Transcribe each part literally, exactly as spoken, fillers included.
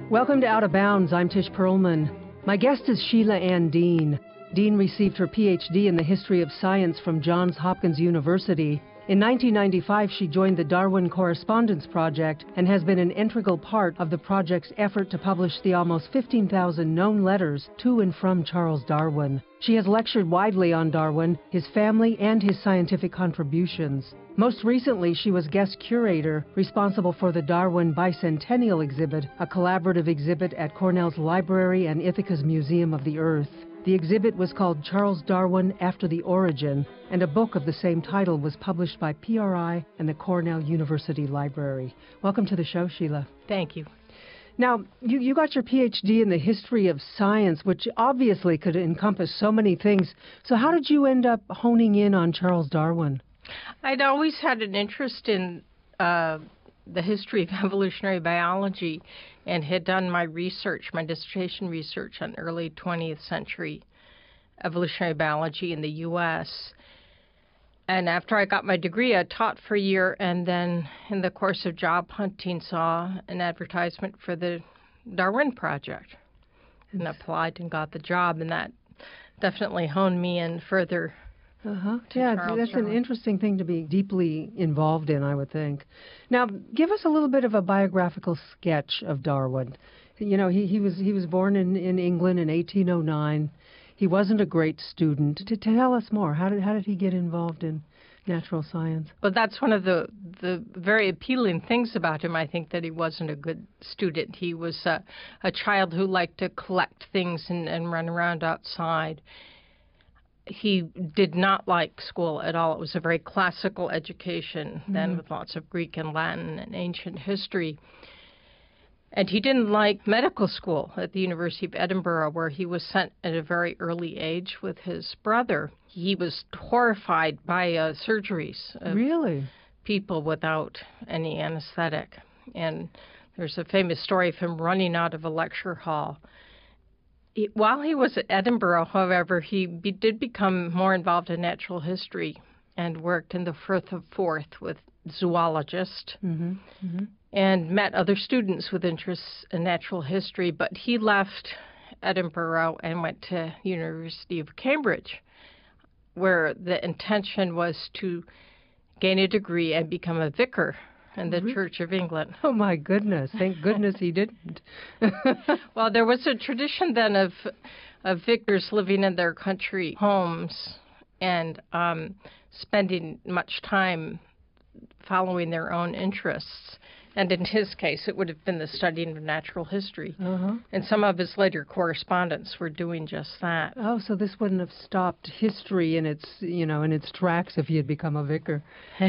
Welcome to Out of Bounds. I'm Tish Perlman. My guest is Sheila Ann Dean. Dean received her P H D in the history of science from Johns Hopkins University. In nineteen ninety-five, she joined the Darwin Correspondence Project and has been an integral part of the project's effort to publish the almost fifteen thousand known letters to and from Charles Darwin. She has lectured widely on Darwin, his family, and his scientific contributions. Most recently, she was guest curator, responsible for the Darwin Bicentennial exhibit, a collaborative exhibit at Cornell's Library and Ithaca's Museum of the Earth. The exhibit was called Charles Darwin After the Origin, and a book of the same title was published by P R I and the Cornell University Library. Welcome to the show, Sheila. Thank you. Now, you, you got your P H D in the history of science, which obviously could encompass so many things. So how did you end up honing in on Charles Darwin? I'd always had an interest in uh, the history of evolutionary biology and had done my research, my dissertation research on early twentieth century evolutionary biology in the U S And after I got my degree, I taught for a year, and then in the course of job hunting saw an advertisement for the Darwin Project and applied and got the job, and that definitely honed me in further. Uh-huh. Yeah, Charles that's Darwin. An interesting thing to be deeply involved in, I would think. Now, give us a little bit of a biographical sketch of Darwin. You know, he, he was he was born in, in England in eighteen oh nine. He wasn't a great student. To, to tell us more, how did how did he get involved in natural science? But that's one of the, the very appealing things about him, I think, that he wasn't a good student. He was a, a child who liked to collect things and, and run around outside. He did not like school at all. It was a very classical education then, mm-hmm. with lots of Greek and Latin and ancient history. And he didn't like medical school at the University of Edinburgh, where he was sent at a very early age with his brother. He was horrified by uh, surgeries of really? people without any anesthetic. And there's a famous story of him running out of a lecture hall. He, while he was at Edinburgh, however, he be, did become more involved in natural history and worked in the Firth of Forth with zoologists. Mm-hmm. Mm-hmm. And met other students with interests in natural history, but he left Edinburgh and went to the University of Cambridge, where the intention was to gain a degree and become a vicar in the Church of England. Oh, my goodness. Thank goodness he didn't. Well, there was a tradition then of, of vicars living in their country homes and um, spending much time following their own interests. And in his case, it would have been the studying of natural history. Uh-huh. And some of his later correspondents were doing just that. Oh, so this wouldn't have stopped history in its, you know, in its tracks if he had become a vicar.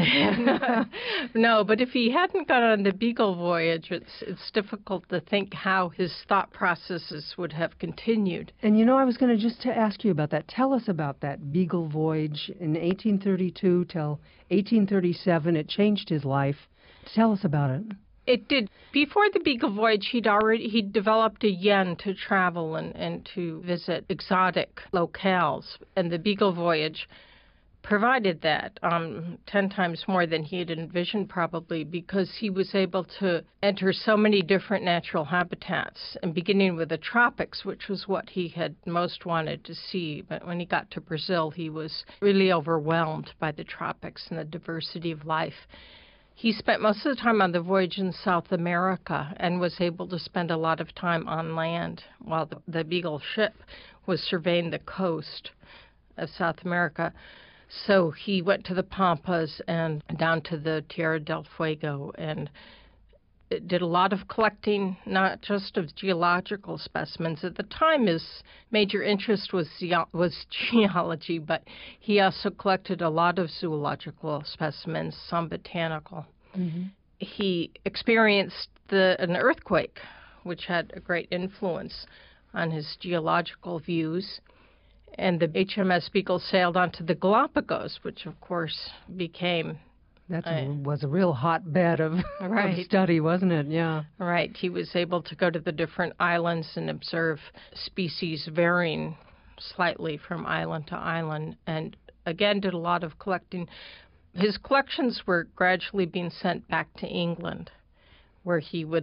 No, but if he hadn't gone on the Beagle voyage, it's it's difficult to think how his thought processes would have continued. And you know, I was going to just to ask you about that. Tell us about that Beagle voyage in eighteen thirty-two till eighteen thirty-seven. It changed his life. Tell us about it. It did. Before the Beagle voyage, he'd already he'd developed a yen to travel and, and to visit exotic locales, and the Beagle voyage provided that um, ten times more than he had envisioned, probably, because he was able to enter so many different natural habitats, and beginning with the tropics, which was what he had most wanted to see. But when he got to Brazil, he was really overwhelmed by the tropics and the diversity of life. He spent most of the time on the voyage in South America and was able to spend a lot of time on land while the, the Beagle ship was surveying the coast of South America. So he went to the Pampas and down to the Tierra del Fuego and did a lot of collecting, not just of geological specimens. At the time, his major interest was ze- was geology, but he also collected a lot of zoological specimens, some botanical. Mm-hmm. He experienced the, an earthquake, which had a great influence on his geological views. And the H M S Beagle sailed onto the Galapagos, which, of course, became... That uh, was a real hotbed of, right. of study, wasn't it? Yeah. Right. He was able to go to the different islands and observe species varying slightly from island to island, and again did a lot of collecting. His collections were gradually being sent back to England, where he would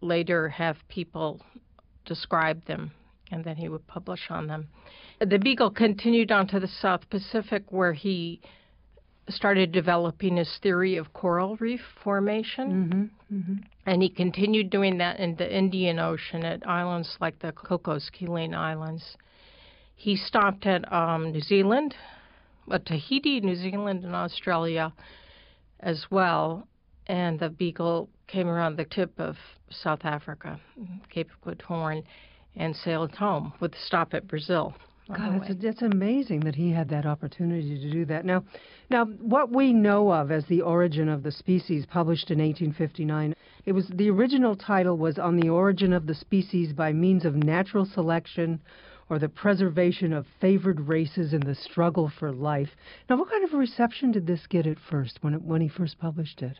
later have people describe them, and then he would publish on them. The Beagle continued on to the South Pacific, where he started developing his theory of coral reef formation. Mm-hmm, mm-hmm. And he continued doing that in the Indian Ocean at islands like the Cocos Keeling Islands. He stopped at um, New Zealand, uh, Tahiti, New Zealand, and Australia as well. And the Beagle came around the tip of South Africa, Cape of Good Horn, and sailed home with a stop at Brazil. God, it's, it's amazing that he had that opportunity to do that. Now, now, what we know of as The Origin of the Species, published in eighteen fifty-nine, it was the original title was On the Origin of the Species by Means of Natural Selection or the Preservation of Favored Races in the Struggle for Life. Now, what kind of a reception did this get at first when it, when he first published it?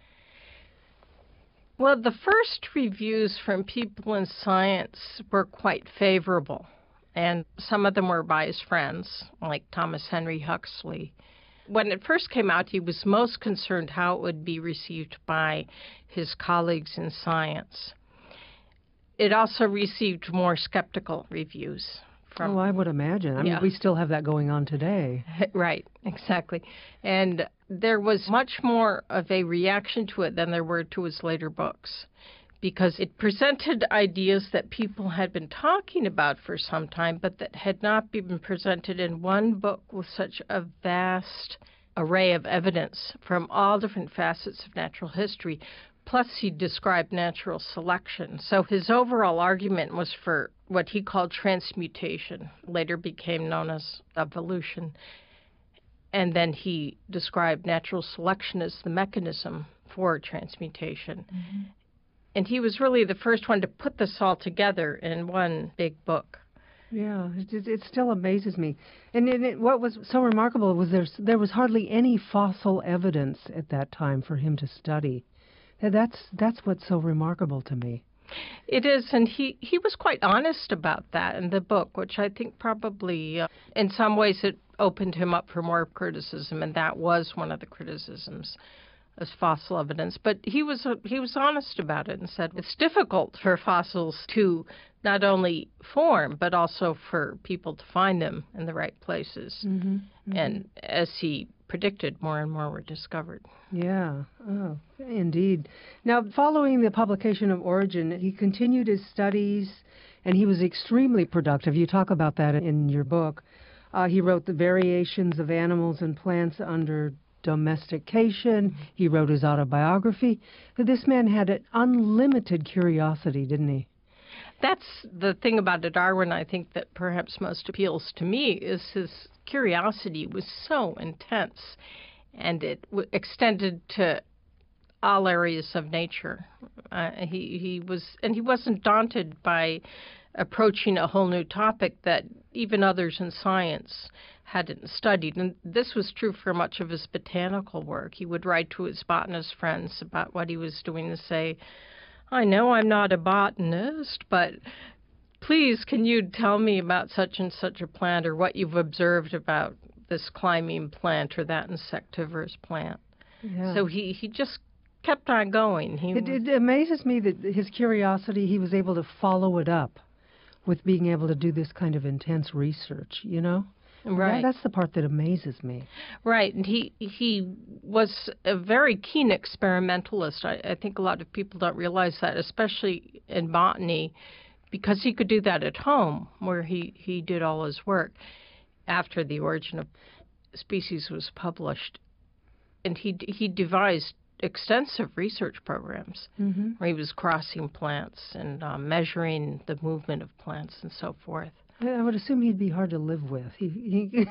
Well, the first reviews from people in science were quite favorable, and some of them were by his friends, like Thomas Henry Huxley. When it first came out, he was most concerned how it would be received by his colleagues in science. It also received more skeptical reviews. From, oh, I would imagine. I mean, yeah. we still have that going on today. Right, exactly. And there was much more of a reaction to it than there were to his later books, because it presented ideas that people had been talking about for some time, but that had not been presented in one book with such a vast array of evidence from all different facets of natural history. Plus, he described natural selection. So his overall argument was for what he called transmutation, later became known as evolution. And then he described natural selection as the mechanism for transmutation. Mm-hmm. And he was really the first one to put this all together in one big book. Yeah, it, it still amazes me. And it, it, what was so remarkable was there's, there was hardly any fossil evidence at that time for him to study. That's that's what's so remarkable to me. It is, and he, he was quite honest about that in the book, which I think probably, uh, in some ways, it opened him up for more criticism, and that was one of the criticisms, as fossil evidence. But he was uh, he was honest about it and said it's difficult for fossils to not only form, but also for people to find them in the right places. Mm-hmm, mm-hmm. And as he predicted, more and more were discovered. Yeah, oh, indeed. Now, following the publication of Origin, he continued his studies, and he was extremely productive. You talk about that in your book. Uh, he wrote The Variations of Animals and Plants Under Domestication. He wrote his autobiography. This man had an unlimited curiosity, didn't he? That's the thing about Darwin, I think, that perhaps most appeals to me, is his curiosity was so intense, and it w- extended to all areas of nature. Uh, he he was, and he wasn't daunted by approaching a whole new topic that even others in science hadn't studied. And this was true for much of his botanical work. He would write to his botanist friends about what he was doing and say, I know I'm not a botanist, but please can you tell me about such and such a plant, or what you've observed about this climbing plant or that insectivorous plant. Yeah. So he, he just kept on going. He it, it amazes me that his curiosity, he was able to follow it up with being able to do this kind of intense research, you know? Right. That, that's the part that amazes me. Right. And he he was a very keen experimentalist. I, I think a lot of people don't realize that, especially in botany, because he could do that at home, where he, he did all his work after The Origin of Species was published. And he he devised extensive research programs mm-hmm. where he was crossing plants and uh, measuring the movement of plants and so forth. I would assume he'd be hard to live with. He, he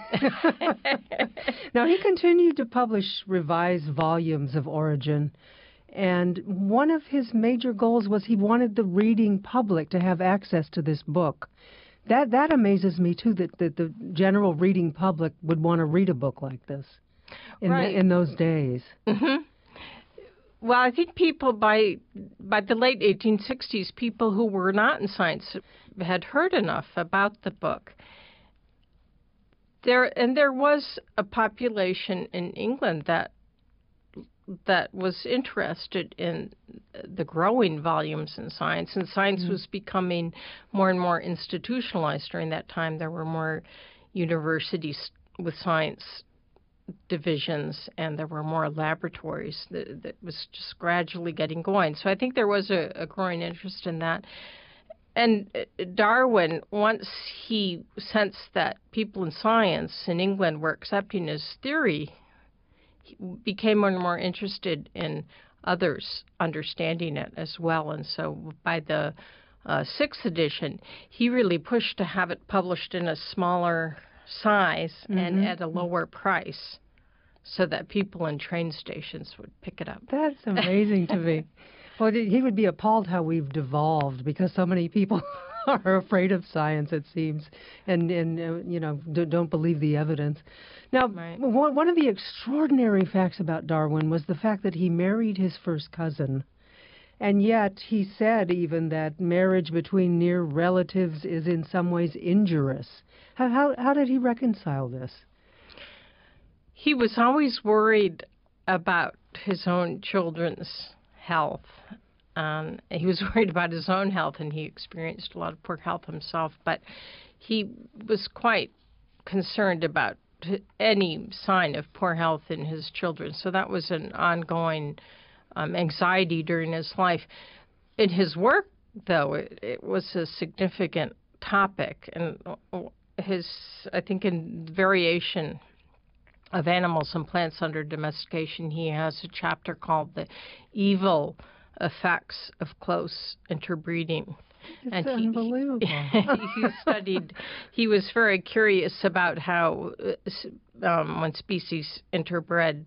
now, he continued to publish revised volumes of Origin, and one of his major goals was he wanted the reading public to have access to this book. That that amazes me, too, that, that the general reading public would want to read a book like this in, right. the, in those days. Mm-hmm. Well, I think people by by the late eighteen sixties, people who were not in science had heard enough about the book. There and there was a population in England that that was interested in the growing volumes in science, and science mm-hmm. was becoming more and more institutionalized during that time. There were more universities with science divisions, and there were more laboratories that, that was just gradually getting going. So I think there was a, a growing interest in that. And Darwin, once he sensed that people in science in England were accepting his theory, he became more and more interested in others understanding it as well. And so by the uh, sixth edition, he really pushed to have it published in a smaller size mm-hmm. and at a lower price so that people in train stations would pick it up. That's amazing to me. Well, he would be appalled how we've devolved because so many people are afraid of science, it seems, and, and uh, you know, don't believe the evidence. Now, right. one of the extraordinary facts about Darwin was the fact that he married his first cousin. And yet he said even that marriage between near relatives is in some ways injurious. How, how, how did he reconcile this? He was always worried about his own children's health. Um, he was worried about his own health, and he experienced a lot of poor health himself. But he was quite concerned about any sign of poor health in his children. So that was an ongoing um, anxiety during his life. In his work, though, it, it was a significant topic. And his, I think, in Variation of Animals and Plants Under Domestication, he has a chapter called The Evil Effects of Close Interbreeding. It's and unbelievable. He, he studied, he was very curious about how um, when species interbred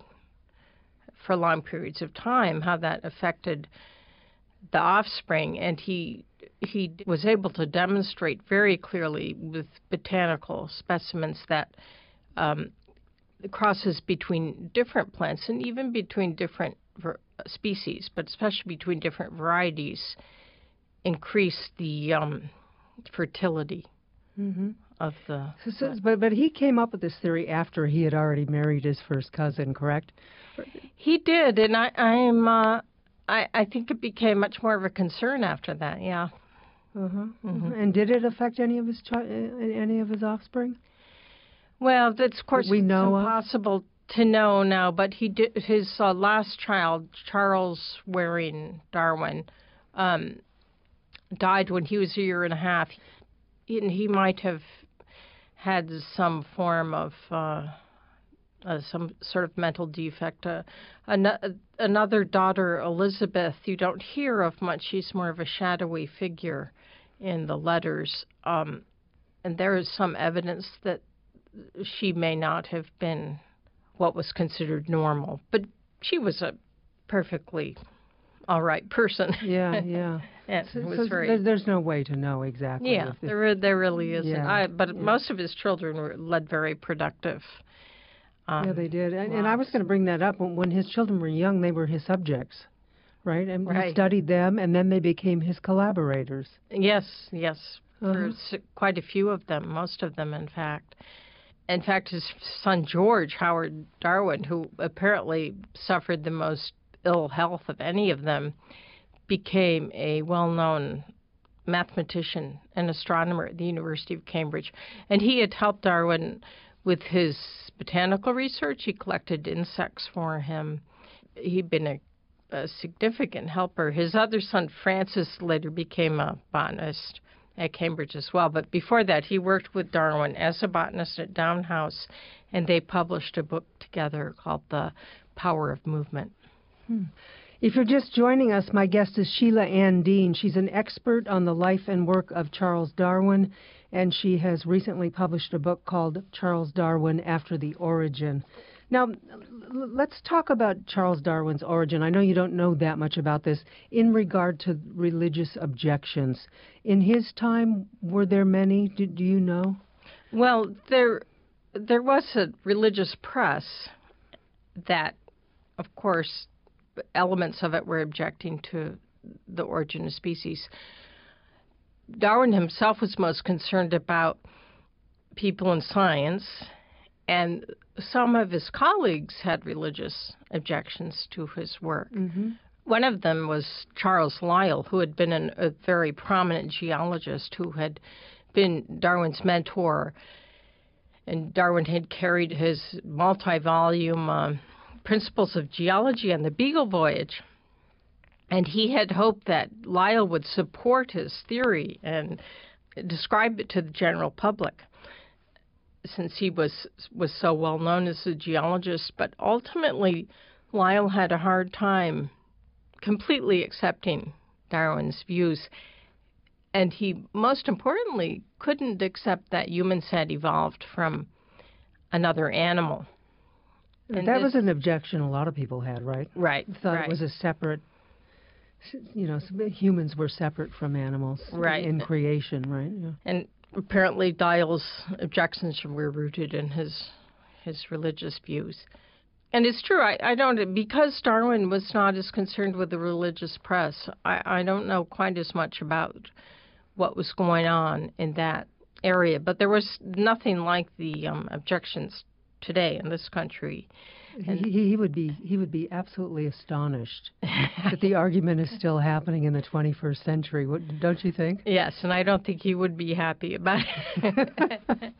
for long periods of time, how that affected the offspring. And he he was able to demonstrate very clearly with botanical specimens that um, crosses between different plants and even between different ver- species, but especially between different varieties, increase the um, fertility mm-hmm. of the... So, so, but, but he came up with this theory after he had already married his first cousin, correct? He did, and I, I'm, uh, I, I think it became much more of a concern after that, yeah. Uh-huh. Mm-hmm. And did it affect any of his chi- any of his offspring? Well, that's, of course, we know impossible to know now, but he did, his uh, last child, Charles Waring Darwin, um, died when he was a year and a half. He, and he might have had some form of uh, uh, some sort of mental defect. Uh, an- another daughter, Elizabeth, you don't hear of much. She's more of a shadowy figure in the letters. Um, and there is some evidence that she may not have been what was considered normal, but she was a perfectly all right person. Yeah, yeah. And so, was so very, there's no way to know exactly. Yeah, if there there really isn't. Yeah, I, but yeah. most of his children were led very productive. Um, yeah, they did. And, and I was going to bring that up. When, when his children were young, they were his subjects, right? And right. he studied them, and then they became his collaborators. Yes, yes. Uh-huh. For quite a few of them, most of them, in fact. In fact, his son George Howard Darwin, who apparently suffered the most ill health of any of them, became a well-known mathematician and astronomer at the University of Cambridge. And he had helped Darwin with his botanical research. He collected insects for him. He'd been a, a significant helper. His other son, Francis, later became a botanist at Cambridge as well. But before that, he worked with Darwin as a botanist at Down House, and they published a book together called The Power of Movement. Hmm. If you're just joining us, my guest is Sheila Ann Dean. She's an expert on the life and work of Charles Darwin, and she has recently published a book called Charles Darwin After the Origin. Now, let's talk about Charles Darwin's origin. I know you don't know that much about this in regard to religious objections. In his time, were there many? Do, do you know? Well, there there was a religious press that, of course, elements of it were objecting to the origin of species. Darwin himself was most concerned about people in science And some of his colleagues had religious objections to his work. Mm-hmm. One of them was Charles Lyell, who had been an, a very prominent geologist who had been Darwin's mentor. And Darwin had carried his multi-volume uh, Principles of Geology on the Beagle Voyage. And he had hoped that Lyell would support his theory and describe it to the general public, since he was was so well known as a geologist. But ultimately, Lyell had a hard time completely accepting Darwin's views. And he, most importantly, couldn't accept that humans had evolved from another animal. And that this, was an objection a lot of people had, right? Right. Thought right. it was a separate, you know, humans were separate from animals right. in creation, right? Yeah. And apparently Lyell's objections were rooted in his his religious views. And it's true, I, I don't, because Darwin was not as concerned with the religious press, I, I don't know quite as much about what was going on in that area. But there was nothing like the um, objections today in this country. And he, he would be he would be absolutely astonished that the argument is still happening in the twenty-first century. What, don't you think? Yes, and I don't think he would be happy about it.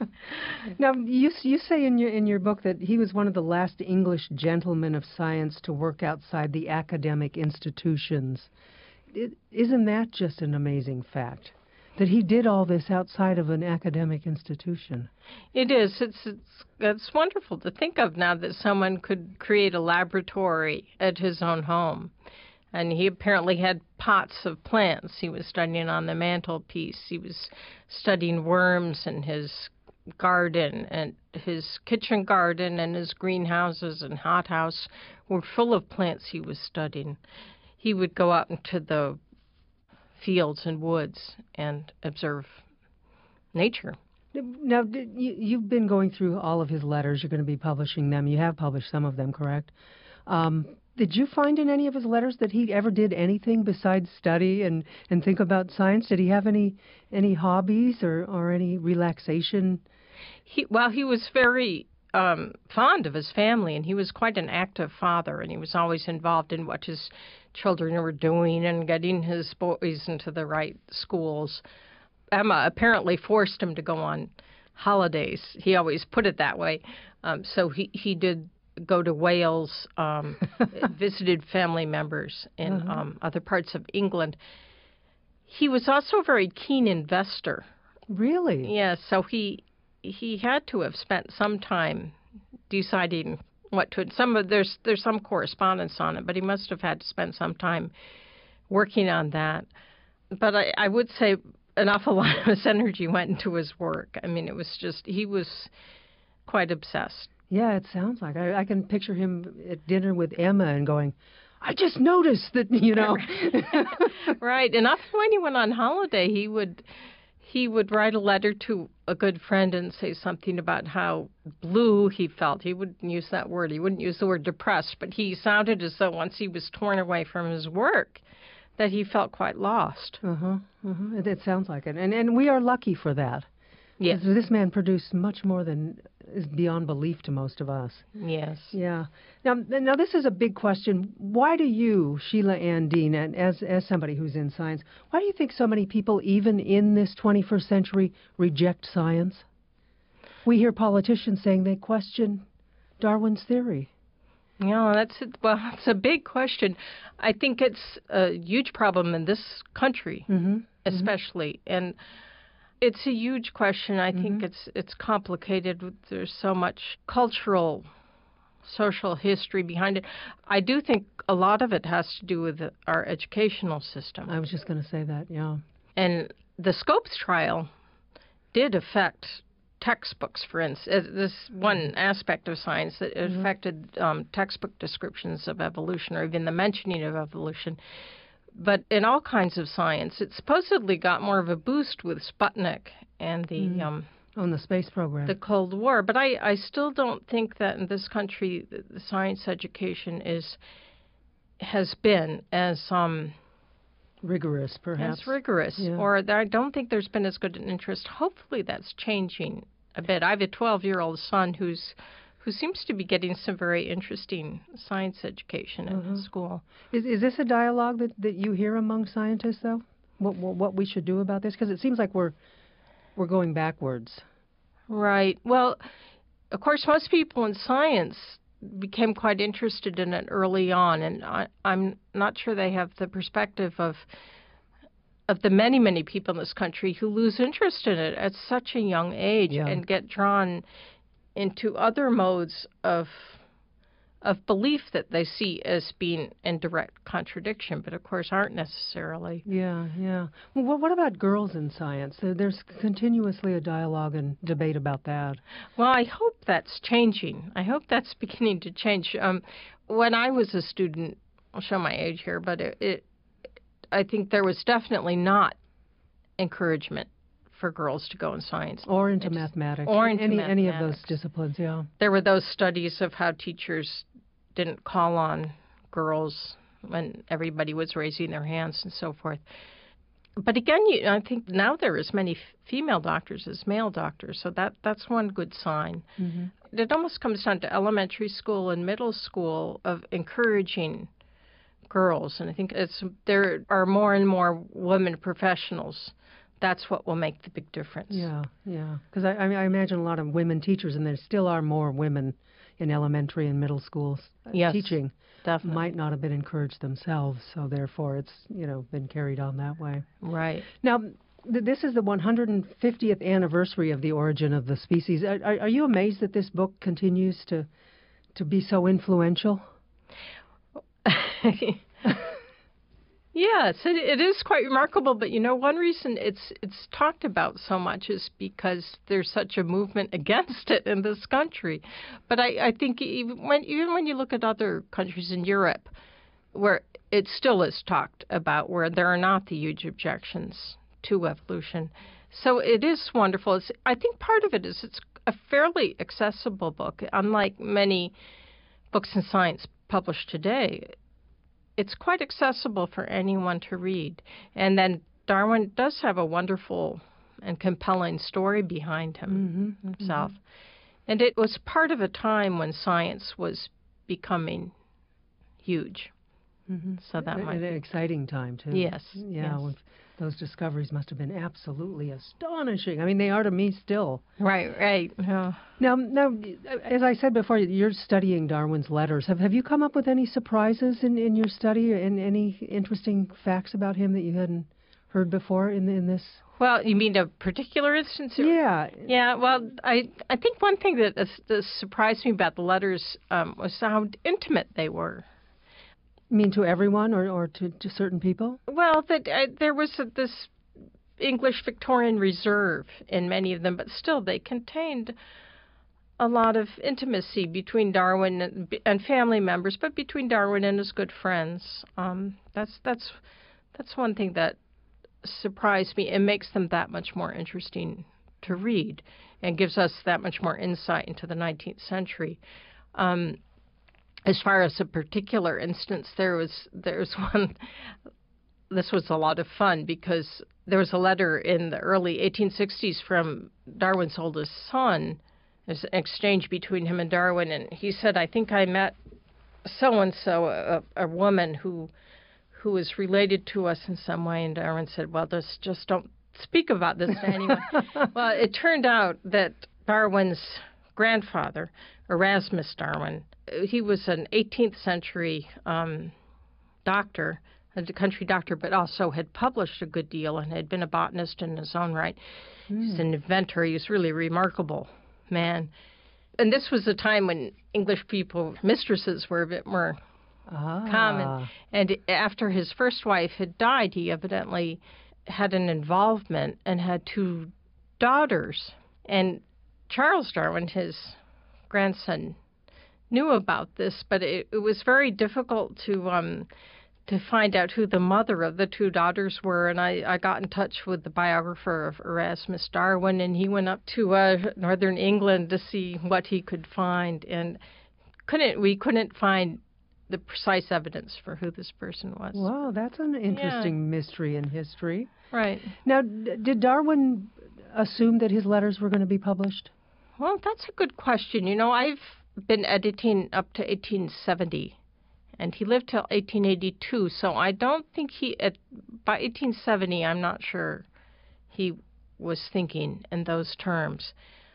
Now, you you say in your in your book that he was one of the last English gentlemen of science to work outside the academic institutions. It, isn't that just an amazing fact? That he did all this outside of an academic institution. It is. It's, it's it's wonderful to think of now that someone could create a laboratory at his own home. And he apparently had pots of plants he was studying on the mantelpiece. He was studying worms in his garden, and his kitchen garden and his greenhouses and hothouse were full of plants he was studying. He would go out into the fields and woods and observe nature. Now, did you, you've been going through all of his letters. You're going to be publishing them. You have published some of them, correct? Um, did you find in any of his letters that he ever did anything besides study and, and think about science? Did he have any any hobbies or, or any relaxation? He, well, he was very um, fond of his family, and he was quite an active father, and he was always involved in what his children were doing and getting his boys into the right schools. Emma apparently forced him to go on holidays. He always put it that way. Um, so he, he did go to Wales, um, visited family members in uh-huh. um, other parts of England. He was also a very keen investor. Really? Yes, so he he had to have spent some time deciding what to. Some of there's there's some correspondence on it, but he must have had to spend some time working on that. But I, I would say an awful lot of his energy went into his work. I mean, it was just he was quite obsessed. Yeah, it sounds like I, I can picture him at dinner with Emma and going, "I just noticed that," you know. Right, and often when he went on holiday, he would. He would write a letter to a good friend and say something about how blue he felt. He wouldn't use that word. He wouldn't use the word depressed, but he sounded as though once he was torn away from his work, that he felt quite lost. Uh-huh. Uh-huh. It, it sounds like it. And and we are lucky for that. Yes. This man produced much more than is beyond belief to most of us. Yes. Yeah. Now, now this is a big question. Why do you, Sheila Ann Dean, and as as somebody who's in science, why do you think so many people, even in this twenty-first century, reject science? We hear politicians saying they question Darwin's theory. Yeah, that's a, well, it's a big question. I think it's a huge problem in this country, mm-hmm. especially, mm-hmm. and. It's a huge question. I mm-hmm. think it's it's complicated. There's so much cultural, social history behind it. I do think a lot of it has to do with the, our educational system. I was just going to say that, yeah. And the Scopes trial did affect textbooks, for instance. This one aspect of science that mm-hmm. affected um, textbook descriptions of evolution, or even the mentioning of evolution. But in all kinds of science, it supposedly got more of a boost with Sputnik and the mm. um, on the space program, the Cold War. But I, I still don't think that in this country the, the science education is has been as um, rigorous, perhaps as rigorous, yeah. or I don't think there's been as good an interest. Hopefully, that's changing a bit. I have a twelve-year-old son who's who seems to be getting some very interesting science education in Uh-huh. school. Is is this a dialogue that, that you hear among scientists, though? What what, what we should do about this? Because it seems like we're we're going backwards. Right. Well, of course, most people in science became quite interested in it early on, and I, I'm not sure they have the perspective of of the many, many people in this country who lose interest in it at such a young age Yeah. and get drawn into other modes of of belief that they see as being in direct contradiction, but of course aren't necessarily. Yeah, yeah. Well, what, what about girls in science? There, there's continuously a dialogue and debate about that. Well, I hope that's changing. I hope that's beginning to change. Um, when I was a student, I'll show my age here, but it, it, I think there was definitely not encouragement for girls to go in science. Or into It's- mathematics. or into any, Any of those mathematics. disciplines, yeah. There were those studies of how teachers didn't call on girls when everybody was raising their hands and so forth. But again, you, I think now there are as many f- female doctors as male doctors, so that that's one good sign. Mm-hmm. It almost comes down to elementary school and middle school of encouraging girls, and I think it's there are more and more women professionals. That's what will make the big difference. Yeah, yeah. Because I, I, mean, I imagine a lot of women teachers, and there still are more women in elementary and middle schools uh, Yes, teaching. Definitely. Might not have been encouraged themselves, so therefore it's, you know, been carried on that way. Right. Now, th- this is the one hundred fiftieth anniversary of the origin of the species. Are, are, are you amazed that this book continues to to be so influential? Yes, it, it is quite remarkable. But you know, one reason it's it's talked about so much is because there's such a movement against it in this country. But I, I think even when even when you look at other countries in Europe, where it still is talked about, where there are not the huge objections to evolution, so it is wonderful. It's, I think part of it is it's a fairly accessible book, unlike many books in science published today. It's quite accessible for anyone to read. And then Darwin does have a wonderful and compelling story behind him Mm-hmm, himself. Mm-hmm. And it was part of a time when science was becoming huge. Mm-hmm. So that might an be. exciting time, too. Yes. Yeah, yes. when those discoveries must have been absolutely astonishing. I mean, they are to me still. Right, right. Yeah. Now, now, as I said before, you're studying Darwin's letters. Have Have you come up with any surprises in, in your study, and any interesting facts about him that you hadn't heard before in in this? Well, you mean a particular instance? Or- Yeah. Yeah, well, I I think one thing that has, has surprised me about the letters um, was how intimate they were. You mean to everyone, or, or to, to certain people? Well, that uh, there was a, this English Victorian reserve in many of them, but still they contained a lot of intimacy between Darwin and, and family members, but between Darwin and his good friends. Um, that's that's that's one thing that surprised me and makes them that much more interesting to read, and gives us that much more insight into the nineteenth century. Um, As far as a particular instance, there was there's one. This was a lot of fun because there was a letter in the early eighteen sixties from Darwin's oldest son. There's an exchange between him and Darwin, and he said, "I think I met so and so, a, a woman who who is related to us in some way." And Darwin said, "Well, just just don't speak about this to anyone." Well, it turned out that Darwin's grandfather, Erasmus Darwin, he was an eighteenth century um, doctor, a country doctor, but also had published a good deal and had been a botanist in his own right. Mm. He's an inventor. He was really a remarkable man. And this was a time when English people, mistresses, were a bit more ah. common. And after his first wife had died, he evidently had an involvement and had two daughters. And Charles Darwin, his grandson, knew about this, but it, it was very difficult to um, to find out who the mother of the two daughters were. And I, I got in touch with the biographer of Erasmus Darwin, and he went up to uh, northern England to see what he could find, and couldn't we couldn't find the precise evidence for who this person was. Wow, that's an interesting Yeah. mystery in history. Right. Now, d- did Darwin assume that his letters were going to be published? Well, that's a good question. You know, I've been editing up to eighteen seventy, and he lived till eighteen eighty-two, so I don't think he, at, by eighteen seventy, I'm not sure he was thinking in those terms.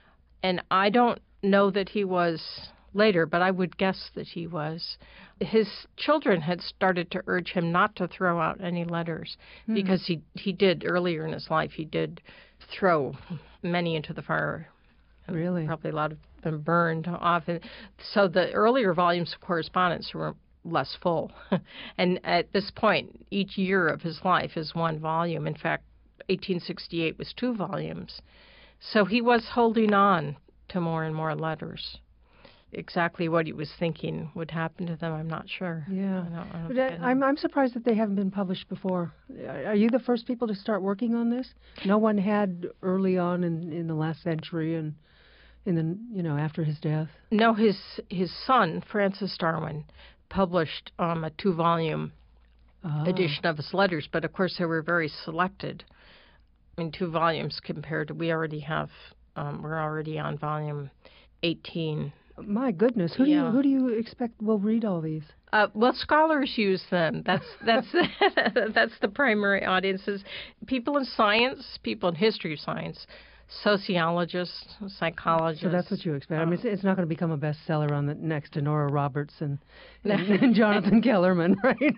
And I don't know that he was later, but I would guess that he was. His children had started to urge him not to throw out any letters, hmm. because he, he did, earlier in his life, he did throw many into the fire. Really? Probably a lot of them burned off. So the earlier volumes of correspondence were less full. And at this point, each year of his life is one volume. In fact, eighteen sixty-eight was two volumes. So he was holding on to more and more letters. Exactly what he was thinking would happen to them, I'm not sure. Yeah. I don't, I don't but I, I'm, I'm surprised that they haven't been published before. Are you the first people to start working on this? No one had early on in, in the last century and in the, you know, after his death? No, his his son, Francis Darwin, published um, a two-volume oh. edition of his letters, but of course they were very selected. I mean, two volumes compared to, we already have, um, we're already on volume eighteen. My goodness, who yeah. do you who do you expect will read all these? Uh, well, scholars use them. That's that's that's the primary audiences. People in science, people in history of science, sociologists, psychologists. So that's what you expect. Um, I mean, it's, it's not going to become a bestseller on the next to Nora Roberts and, and, and Jonathan Kellerman, right?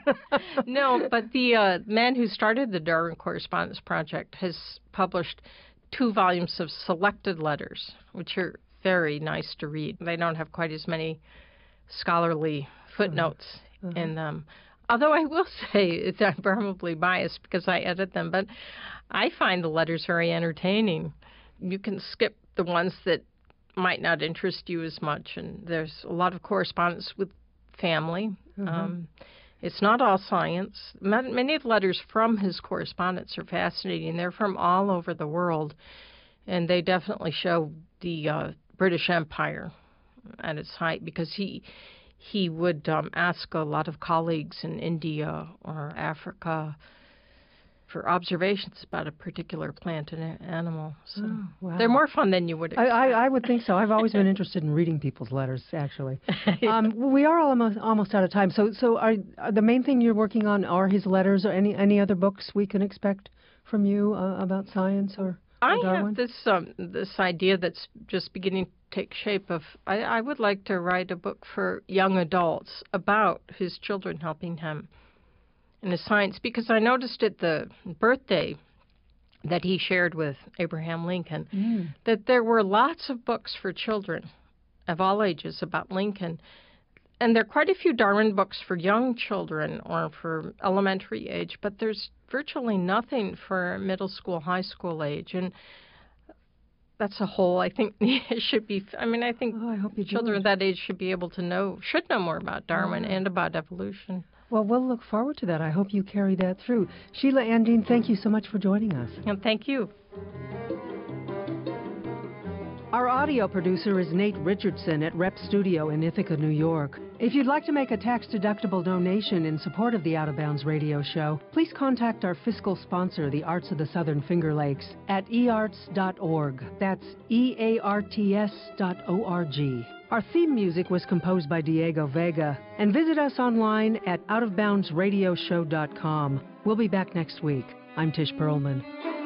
No, but the uh, man who started the Darwin Correspondence Project has published two volumes of selected letters, which are very nice to read. They don't have quite as many scholarly footnotes uh-huh. in them. Although I will say that I'm probably biased because I edit them, but I find the letters very entertaining. You can skip the ones that might not interest you as much, and there's a lot of correspondence with family. Uh-huh. Um, it's not all science. Many of the letters from his correspondence are fascinating. They're from all over the world, and they definitely show the uh, British Empire at its height, because he he would um, ask a lot of colleagues in India or Africa for observations about a particular plant and animal. So oh, wow. They're more fun than you would expect. I, I, I would think so. I've always been interested in reading people's letters, actually. Um, we are almost almost out of time. So so are, are the main thing you're working on are his letters, or any any other books we can expect from you uh, about science or? I Darwin? have this um, this idea that's just beginning to take shape of, I, I would like to write a book for young adults about his children helping him in his science, because I noticed at the birthday that he shared with Abraham Lincoln mm. that there were lots of books for children of all ages about Lincoln. And there are quite a few Darwin books for young children or for elementary age, but there's virtually nothing for middle school, high school age. And that's a whole, I think, it should be, I mean, I think oh, I hope you children do. of that age should be able to know, should know more about Darwin yeah. and about evolution. Well, we'll look forward to that. I hope you carry that through. Sheila Ann Dean, thank you so much for joining us. And thank you. Our audio producer is Nate Richardson at Rep Studio in Ithaca, New York. If you'd like to make a tax-deductible donation in support of the Out of Bounds radio show, please contact our fiscal sponsor, the Arts of the Southern Finger Lakes, at e arts dot org. That's E A R T S dot O R G. Our theme music was composed by Diego Vega. And visit us online at out of bounds radio show dot com. We'll be back next week. I'm Tish Perlman.